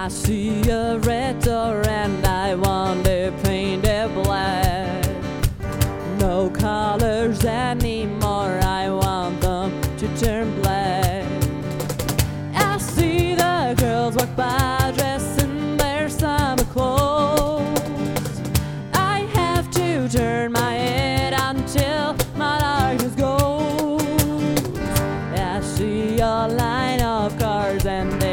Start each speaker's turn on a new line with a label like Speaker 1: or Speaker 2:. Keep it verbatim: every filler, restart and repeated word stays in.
Speaker 1: I see a red door and I want it painted black. No colors anymore, I want them to turn black. I see the girls walk by dressed in their summer clothes. I have to turn my head until my darkness goes. I see a line of cars and